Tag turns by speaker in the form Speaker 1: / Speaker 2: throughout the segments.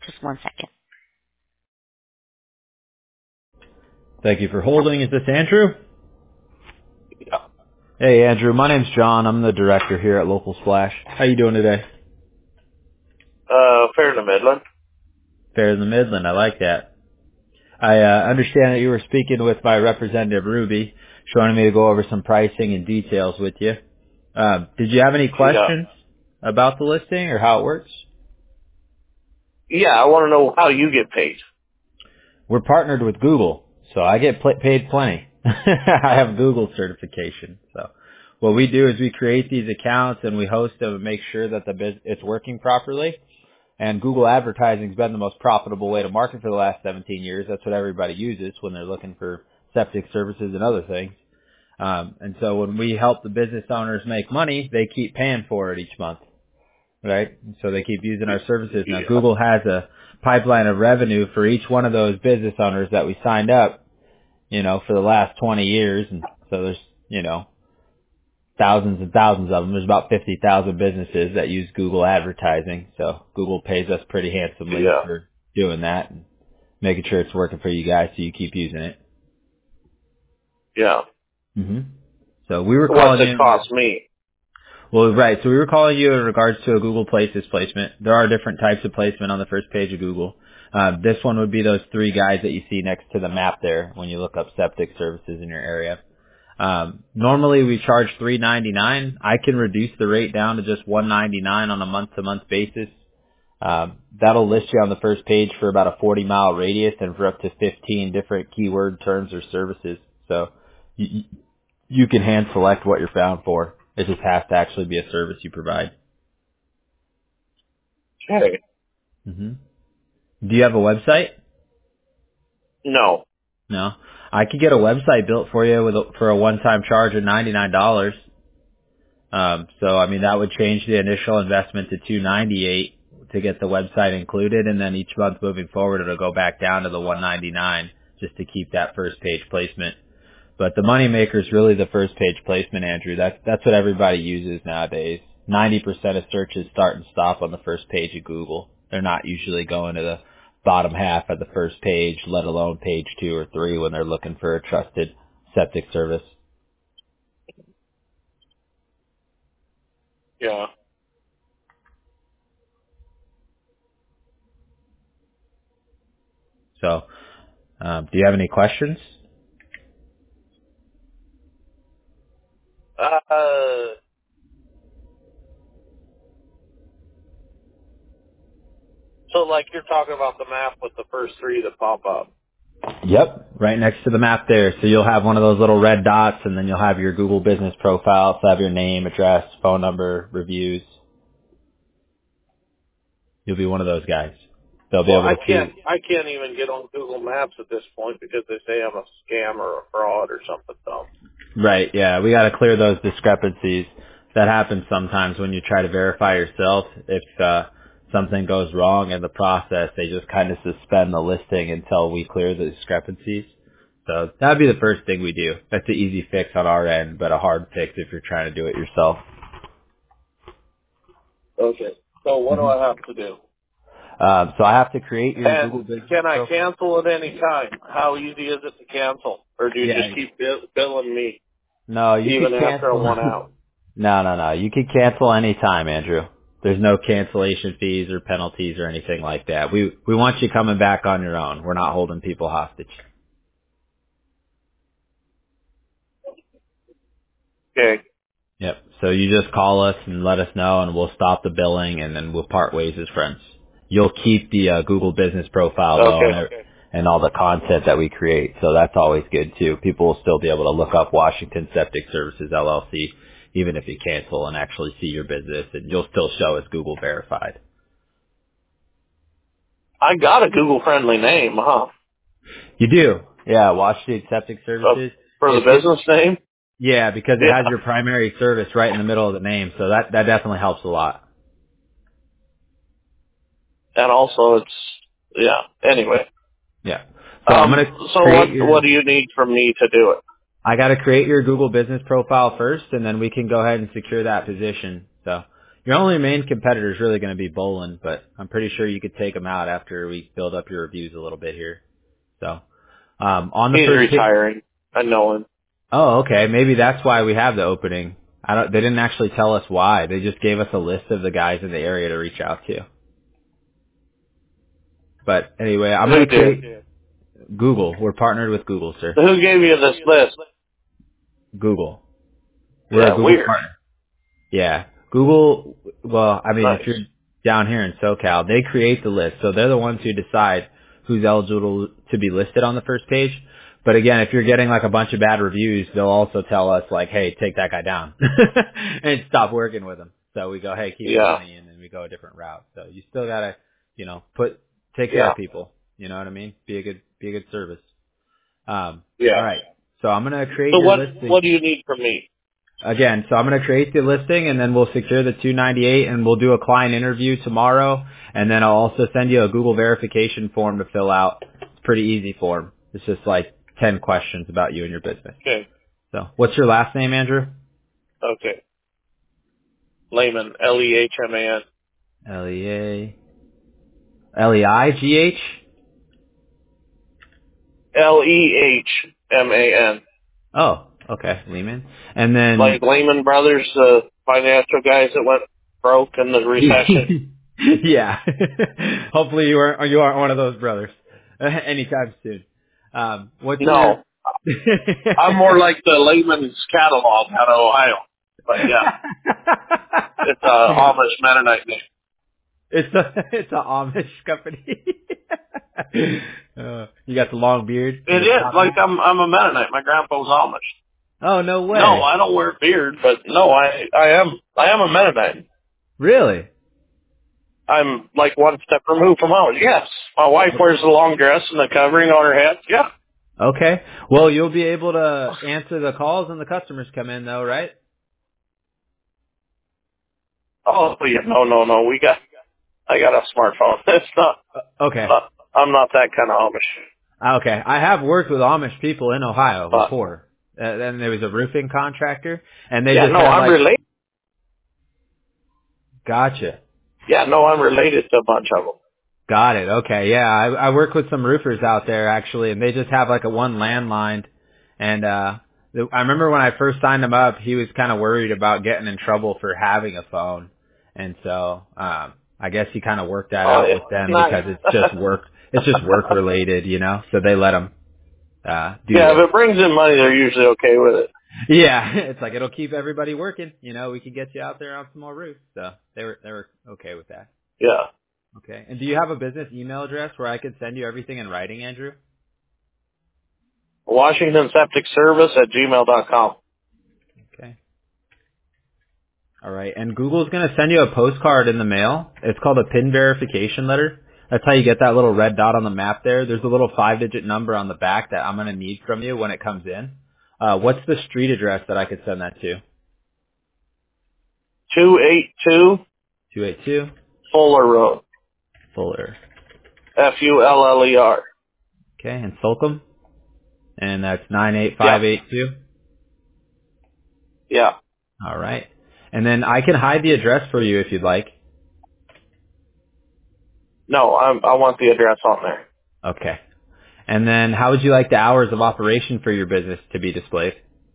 Speaker 1: Just one second.
Speaker 2: Thank you for holding. Is this Andrew?
Speaker 3: Yeah.
Speaker 2: Hey, Andrew. My name's John. I'm the director here at Local Splash. How you doing today?
Speaker 3: Fair to Midland.
Speaker 2: Fair in the Midland. I like that. I understand that you were speaking with my representative, Ruby, showing me to go over some pricing and details with you. Did you have any questions about the listing or how it works?
Speaker 3: Yeah, I want to know how you get paid.
Speaker 2: We're partnered with Google, so I get paid plenty. I have Google certification. So what we do is we create these accounts and we host them and make sure that it's working properly. And Google advertising's been the most profitable way to market for the last 17 years. That's what everybody uses when they're looking for septic services and other things. And so when we help the business owners make money, they keep paying for it each month, right? And so they keep using our services. Now, Google has a pipeline of revenue for each one of those business owners that we signed up, for the last 20 years. And so there's, thousands and thousands of them. There's about 50,000 businesses that use Google advertising. So Google pays us pretty handsomely for doing that and making sure it's working for you guys so you keep using it.
Speaker 3: Yeah.
Speaker 2: Mm-hmm. So we were calling
Speaker 3: What's it cost me?
Speaker 2: Well, right. So we were calling you in regards to a Google Places placement. There are different types of placement on the first page of Google. This one would be those three guys that you see next to the map there when you look up septic services in your area. Normally we charge $3.99. I can reduce the rate down to just $1.99 on a month-to-month basis. That'll list you on the first page for about a 40-mile radius and for up to 15 different keyword terms or services. So you can hand select what you're found for. It just has to actually be a service you provide.
Speaker 3: Okay.
Speaker 2: Mm-hmm. Do you have a website?
Speaker 3: No.
Speaker 2: No. I could get a website built for you for a one-time charge of $99. That would change the initial investment to $298 to get the website included, and then each month moving forward it'll go back down to the $199 just to keep that first page placement. But the money maker is really the first page placement, Andrew. That's what everybody uses nowadays. 90% of searches start and stop on the first page of Google. They're not usually going to the bottom half of the first page, let alone page 2 or 3 when they're looking for a trusted septic service.
Speaker 3: Yeah.
Speaker 2: So, do you have any questions?
Speaker 3: So like you're talking about the map with the first three that pop up.
Speaker 2: Yep, right next to the map there. So you'll have one of those little red dots, and then you'll have your Google business profile. So have your name, address, phone number, reviews. You'll be one of those guys. They'll be able to see.
Speaker 3: I can't even get on Google Maps at this point because they say I'm a scam or a fraud or something dumb.
Speaker 2: Right, yeah. We got to clear those discrepancies. That happens sometimes when you try to verify yourself. If something goes wrong in the process, they just kind of suspend the listing until we clear the discrepancies. So that would be the first thing we do. That's an easy fix on our end, but a hard fix if you're trying to do it yourself.
Speaker 3: Okay. So what do I have to do?
Speaker 2: So I have to create your Google Business
Speaker 3: Can I
Speaker 2: profile.
Speaker 3: cancel at any time? How easy is it to cancel? Or do you just keep billing me
Speaker 2: No, you
Speaker 3: even
Speaker 2: can
Speaker 3: after I
Speaker 2: cancel.
Speaker 3: want out?
Speaker 2: No. You can cancel any time, Andrew. There's no cancellation fees or penalties or anything like that. We want you coming back on your own. We're not holding people hostage.
Speaker 3: Okay.
Speaker 2: Yep. So you just call us and let us know, and we'll stop the billing, and then we'll part ways as friends. You'll keep the Google Business profile though, and all the content that we create. So that's always good too. People will still be able to look up Washington Septic Services LLC, even if you cancel, and actually see your business, and you'll still show as Google verified.
Speaker 3: I got a Google friendly name, huh?
Speaker 2: You do, yeah. Washington Septic Services
Speaker 3: For the business name.
Speaker 2: Yeah, because it has your primary service right in the middle of the name, so that definitely helps a lot.
Speaker 3: And also anyway.
Speaker 2: Yeah. So I'm going to
Speaker 3: So what do you need from me to do it?
Speaker 2: I got to create your Google business profile first, and then we can go ahead and secure that position. So Your only main competitor is really going to be Bolin, but I'm pretty sure you could take him out after we build up your reviews a little bit here. So, on the
Speaker 3: He's
Speaker 2: first
Speaker 3: retiring. I know him.
Speaker 2: Oh, okay. Maybe that's why we have the opening. They didn't actually tell us why. They just gave us a list of the guys in the area to reach out to. But anyway, I'm going to create Google. We're partnered with Google, sir.
Speaker 3: Who gave you this list?
Speaker 2: Google. We're a Google
Speaker 3: weird.
Speaker 2: partner. Yeah. Google, well, I mean,
Speaker 3: Nice.
Speaker 2: if you're down here in SoCal, they create the list. So they're the ones who decide who's eligible to be listed on the first page. But again, if you're getting like a bunch of bad reviews, they'll also tell us like, hey, take that guy down and stop working with him. So we go, hey, keep your money, and then we go a different route. So you still gotta, take care of people. You know what I mean? Be a good service. All right. So I'm gonna create your listing.
Speaker 3: What do you need from me?
Speaker 2: Again, so I'm going to create the listing, and then we'll secure the 298, and we'll do a client interview tomorrow, and then I'll also send you a Google verification form to fill out. It's a pretty easy form. It's just like 10 questions about you and your business.
Speaker 3: Okay.
Speaker 2: So what's your last name, Andrew?
Speaker 3: Okay. Lehman, Lehman.
Speaker 2: Leigh?
Speaker 3: Lehman.
Speaker 2: Oh, okay, Lehman. And then
Speaker 3: like Lehman Brothers, the financial guys that went broke in the recession.
Speaker 2: Yeah. Hopefully you aren't one of those brothers anytime soon.
Speaker 3: No. I'm more like the Lehman's catalog out of Ohio. But yeah. It's a Amish Mennonite name.
Speaker 2: It's a Amish company. You got the long beard.
Speaker 3: It is. Like I'm a Mennonite. My grandpa was Amish.
Speaker 2: Oh, no way.
Speaker 3: No, I don't wear a beard, but no, I am a Mennonite.
Speaker 2: Really?
Speaker 3: I'm like one step removed from Amish. Yes. My wife wears the long dress and the covering on her head. Yeah.
Speaker 2: Okay. Well, you'll be able to answer the calls when the customers come in though, right?
Speaker 3: Oh, yeah. No. I got a smartphone. It's not.
Speaker 2: Okay.
Speaker 3: I'm not that kind of Amish.
Speaker 2: Okay. I have worked with Amish people in Ohio before. And there was a roofing contractor, and they just
Speaker 3: I'm related.
Speaker 2: Gotcha.
Speaker 3: Yeah, no, I'm related to a bunch of them.
Speaker 2: Got it. Okay. Yeah, I work with some roofers out there actually, and they just have like a one landline. And I remember when I first signed him up, he was kind of worried about getting in trouble for having a phone, and so I guess he kind of worked that out with them because it's just work. It's just work related, So they let him. If
Speaker 3: it brings in money, they're usually okay with it.
Speaker 2: Yeah, it's like it'll keep everybody working. We can get you out there on some more roofs. So they were okay with that.
Speaker 3: Yeah.
Speaker 2: Okay. And do you have a business email address where I could send you everything in writing, Andrew?
Speaker 3: WashingtonSepticService@gmail.com.
Speaker 2: Okay. All right. And Google's going to send you a postcard in the mail. It's called a PIN verification letter. That's how you get that little red dot on the map there. There's a little 5-digit number on the back that I'm going to need from you when it comes in. What's the street address that I could send that to?
Speaker 3: 282 Fuller Road.
Speaker 2: Fuller.
Speaker 3: Fuller.
Speaker 2: Okay, and Slocum? And that's 98582?
Speaker 3: Yeah.
Speaker 2: All right. And then I can hide the address for you if you'd like.
Speaker 3: No, I want the address on there.
Speaker 2: Okay. And then how would you like the hours of operation for your business to be displayed?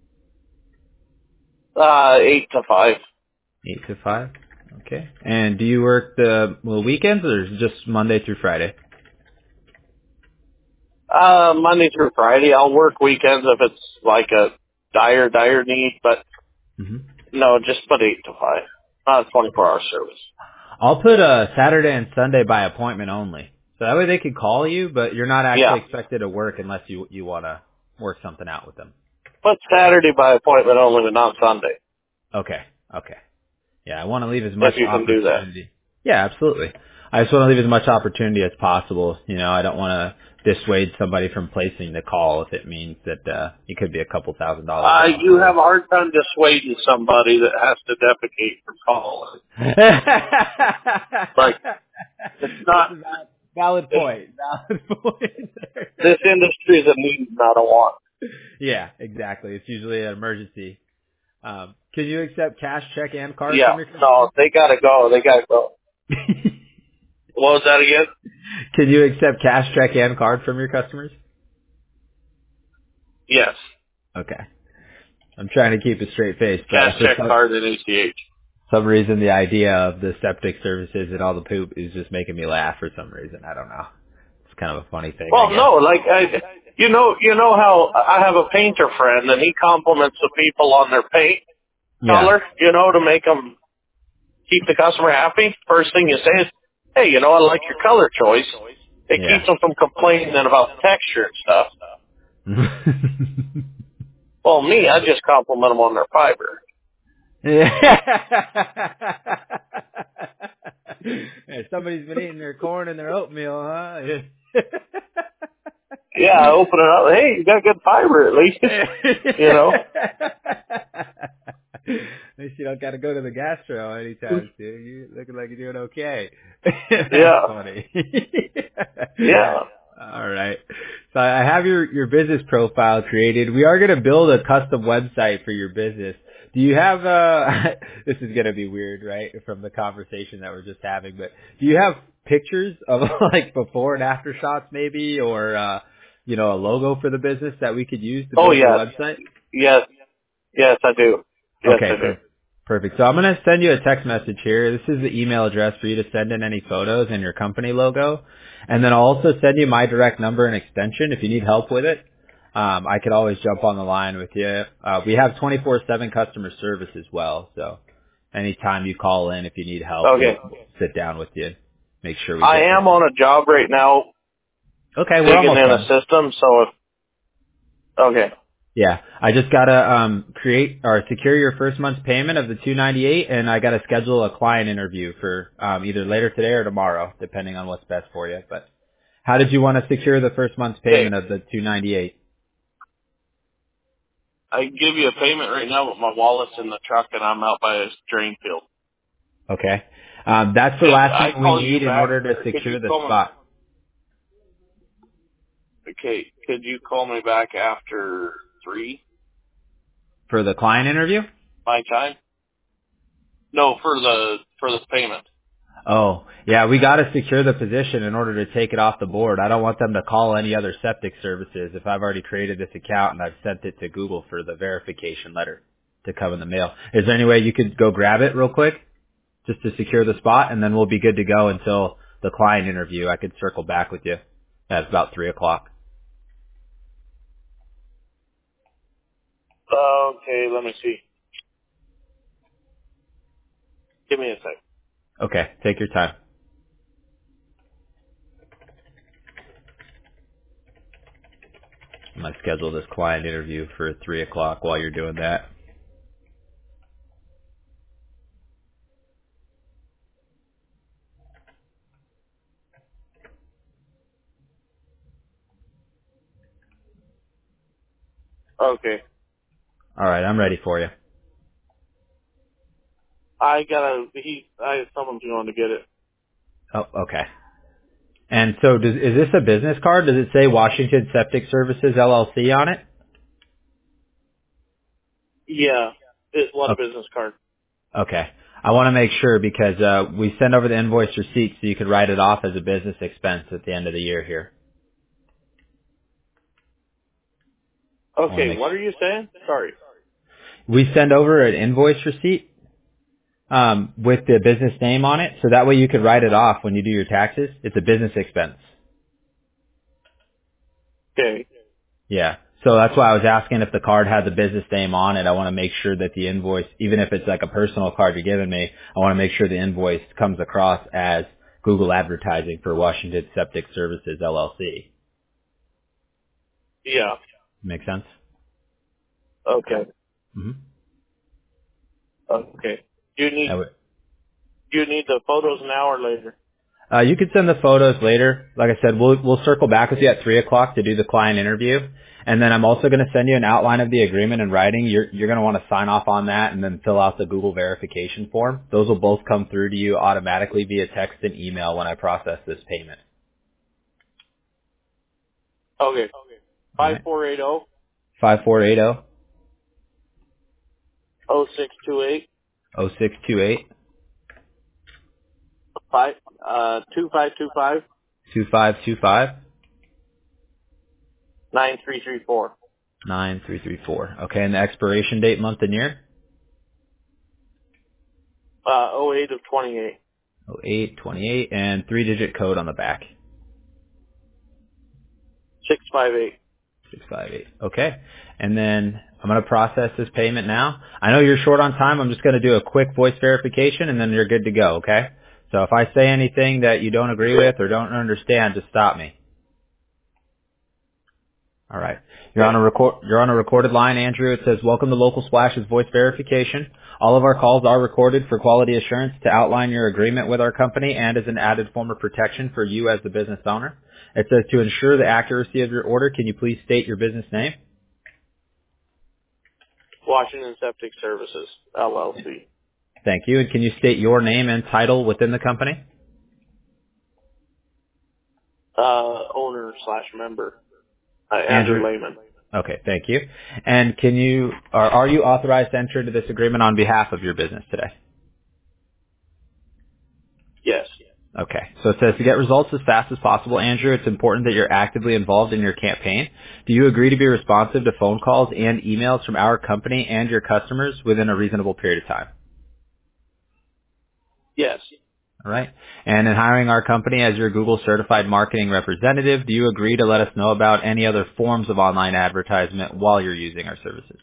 Speaker 3: 8 to 5.
Speaker 2: 8 to 5? Okay. And do you work the weekends or is it just Monday through Friday?
Speaker 3: Monday through Friday. I'll work weekends if it's like a dire need, but no, just put 8 to 5. Not a 24-hour service.
Speaker 2: I'll put Saturday and Sunday by appointment only. So that way they can call you, but you're not actually expected to work unless you want to work something out with them.
Speaker 3: Put Saturday by appointment only, but not Sunday.
Speaker 2: Okay. Yeah, I want to leave as much
Speaker 3: opportunity. If you can do that.
Speaker 2: Yeah, absolutely. I just want to leave as much opportunity as possible. I don't want to dissuade somebody from placing the call if it means that it could be a couple $1,000s.
Speaker 3: You have a hard time dissuading somebody that has to defecate from calling. Like, it's not...
Speaker 2: Valid point.
Speaker 3: This industry is a need, not a want.
Speaker 2: Yeah, exactly. It's usually an emergency. Can you accept cash, check, and card
Speaker 3: Yeah.
Speaker 2: from your customers?
Speaker 3: No, they gotta go. They gotta go. What was that again?
Speaker 2: Can you accept cash, check, and card from your customers?
Speaker 3: Yes.
Speaker 2: Okay. I'm trying to keep a straight face, but
Speaker 3: Cash,
Speaker 2: for
Speaker 3: check, card, and ACH.
Speaker 2: some reason the idea of the septic services and all the poop is just making me laugh for some reason. I don't know. It's kind of a funny thing, I
Speaker 3: Well,
Speaker 2: guess.
Speaker 3: no, like you know how I have a painter friend, and he compliments the people on their paint color, to make them keep the customer happy. First thing you say is, "Hey, I like your color choice." It keeps them from complaining about the texture and stuff.
Speaker 2: Yeah.
Speaker 3: Well, me, I just compliment them on their fiber.
Speaker 2: Hey, somebody's been eating their corn and their oatmeal, huh?
Speaker 3: Yeah, I open it up. Hey, you got good fiber at least.
Speaker 2: At least you don't got to go to the gastro anytime soon. You looking like you're doing okay.
Speaker 3: Yeah.
Speaker 2: Funny.
Speaker 3: Yeah.
Speaker 2: All right. So I have your business profile created. We are going to build a custom website for your business. Do you have this is going to be weird, right, from the conversation that we're just having, but do you have pictures of like before and after shots maybe, or a logo for the business that we could use to build your website?
Speaker 3: Yes, I do. Yes,
Speaker 2: Okay,
Speaker 3: I do.
Speaker 2: perfect. So I'm going to send you a text message here. This is the email address for you to send in any photos and your company logo. And then I'll also send you my direct number and extension if you need help with it. I could always jump on the line with you. We have 24/7 customer service as well. So anytime you call in, if you need help, we'll sit down with you. Make sure we
Speaker 3: I am on a job right now.
Speaker 2: Okay, we're almost
Speaker 3: in
Speaker 2: done.
Speaker 3: a system, so okay.
Speaker 2: Yeah, I just gotta create or secure your first month's payment of the $298, and I gotta schedule a client interview for either later today or tomorrow, depending on what's best for you. But how did you want to secure the first month's payment of the $298?
Speaker 3: I can give you a payment right now, but my wallet's in the truck and I'm out by a drain field.
Speaker 2: Okay, that's the last thing we need in order to secure the spot.
Speaker 3: Okay, could you call me back after 3?
Speaker 2: For the client interview?
Speaker 3: My time? No, for the payment.
Speaker 2: Oh, yeah, we got to secure the position in order to take it off the board. I don't want them to call any other septic services if I've already created this account and I've sent it to Google for the verification letter to come in the mail. Is there any way you could go grab it real quick just to secure the spot, and then we'll be good to go until the client interview? I could circle back with you at about 3 o'clock.
Speaker 3: Okay, let me see. Give me a sec.
Speaker 2: Okay, take your time. I'm going to schedule this client interview for 3 o'clock while you're doing that.
Speaker 3: Okay.
Speaker 2: All right, I'm ready for you.
Speaker 3: Someone's going to get it.
Speaker 2: Oh, okay. And so is this a business card? Does it say Washington Septic Services LLC on it?
Speaker 3: Yeah. It's a business card.
Speaker 2: Okay. I want to make sure because we send over the invoice receipt so you could write it off as a business expense at the end of the year here.
Speaker 3: Okay, what are you saying? Sorry.
Speaker 2: We send over an invoice receipt with the business name on it, so that way you could write it off when you do your taxes. It's a business expense.
Speaker 3: Okay.
Speaker 2: Yeah. So that's why I was asking if the card had the business name on it. I want to make sure that the invoice, even if it's like a personal card you're giving me, I want to make sure the invoice comes across as Google advertising for Washington Septic Services LLC.
Speaker 3: Yeah.
Speaker 2: Make sense?
Speaker 3: Okay.
Speaker 2: Mm-hmm.
Speaker 3: Okay. Do you need the photos now or later?
Speaker 2: You could send the photos later. Like I said, we'll circle back with you at 3 o'clock to do the client interview. And then I'm also going to send you an outline of the agreement in writing. You're going to want to sign off on that and then fill out the Google verification form. Those will both come through to you automatically via text and email when I process this payment.
Speaker 3: Okay. 5480.
Speaker 2: 5480.
Speaker 3: 0628
Speaker 2: 0628
Speaker 3: 2525
Speaker 2: 2525
Speaker 3: 9334.
Speaker 2: 9334. Okay, and the expiration date, month and year?
Speaker 3: 08 of 28.
Speaker 2: 0828, and 3-digit code on the back.
Speaker 3: 658.
Speaker 2: 658. Okay. And then I'm going to process this payment now. I know you're short on time. I'm just going to do a quick voice verification and then you're good to go, okay? So if I say anything that you don't agree with or don't understand, just stop me. All right. You're on a recorded line, Andrew. It says, "Welcome to Local Splash's voice verification. All of our calls are recorded for quality assurance to outline your agreement with our company and as an added form of protection for you as the business owner." It says, "To ensure the accuracy of your order, can you please state your business name?"
Speaker 3: Washington Septic Services, LLC.
Speaker 2: Thank you. And can you state your name and title within the company?
Speaker 3: Owner/member. Andrew Lehman.
Speaker 2: Okay, thank you. And are you authorized to enter into this agreement on behalf of your business today?
Speaker 3: Yes.
Speaker 2: Okay. So it says, to get results as fast as possible, Andrew, it's important that you're actively involved in your campaign. Do you agree to be responsive to phone calls and emails from our company and your customers within a reasonable period of time?
Speaker 3: Yes.
Speaker 2: All right. And in hiring our company as your Google certified marketing representative, do you agree to let us know about any other forms of online advertisement while you're using our services?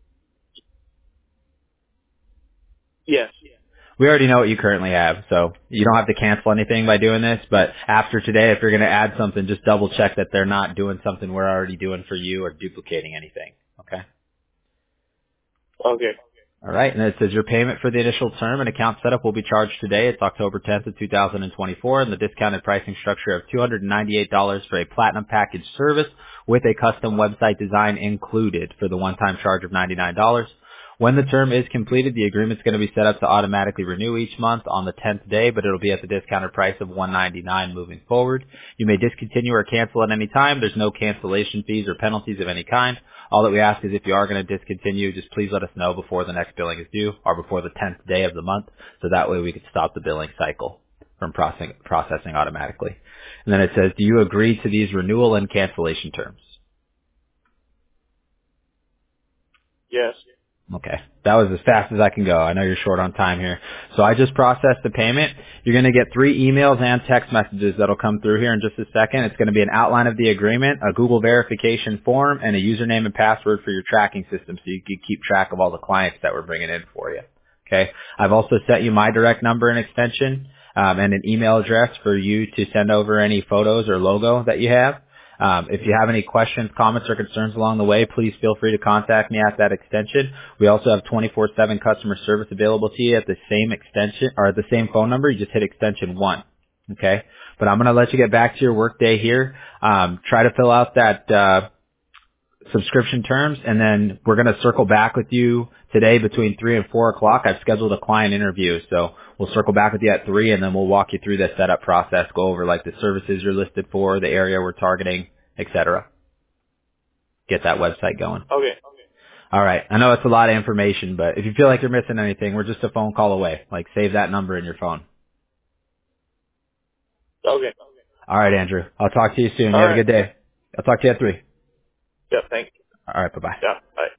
Speaker 3: Yes.
Speaker 2: We already know what you currently have, so you don't have to cancel anything by doing this, but after today, if you're going to add something, just double check that they're not doing something we're already doing for you or duplicating anything. Okay?
Speaker 3: Okay.
Speaker 2: All right, and it says your payment for the initial term and account setup will be charged today. It's October 10th of 2024, and the discounted pricing structure of $298 for a platinum package service with a custom website design included for the one-time charge of $99. When the term is completed, the agreement's going to be set up to automatically renew each month on the 10th day, but it'll be at the discounted price of $199 moving forward. You may discontinue or cancel at any time. There's no cancellation fees or penalties of any kind. All that we ask is if you are going to discontinue, just please let us know before the next billing is due or before the 10th day of the month, so that way we can stop the billing cycle from processing automatically. And then it says, do you agree to these renewal and cancellation terms?
Speaker 3: Yes.
Speaker 2: Okay. That was as fast as I can go. I know you're short on time here. So I just processed the payment. You're going to get 3 emails and text messages that'll come through here in just a second. It's going to be an outline of the agreement, a Google verification form, and a username and password for your tracking system so you can keep track of all the clients that we're bringing in for you. Okay. I've also sent you my direct number and extension, and an email address for you to send over any photos or logo that you have. If you have any questions, comments, or concerns along the way, please feel free to contact me at that extension. We also have 24/7 customer service available to you at the same extension or at the same phone number. You just hit extension 1. Okay? But I'm going to let you get back to your work day here. Try to fill out that subscription terms, and then we're going to circle back with you today between 3 and 4 o'clock. I've scheduled a client interview, so we'll circle back with you at 3, and then we'll walk you through the setup process, go over like the services you're listed for, the area we're targeting, etc. Get that website going.
Speaker 3: Okay.
Speaker 2: All right. I know it's a lot of information, but if you feel like you're missing anything, we're just a phone call away. Like, save that number in your phone.
Speaker 3: Okay.
Speaker 2: All right, Andrew. I'll talk to you soon. You
Speaker 3: All
Speaker 2: have
Speaker 3: right.
Speaker 2: a good day. I'll talk to you at 3.
Speaker 3: Yeah, thanks.
Speaker 2: All right. Bye-bye.
Speaker 3: Yeah, bye.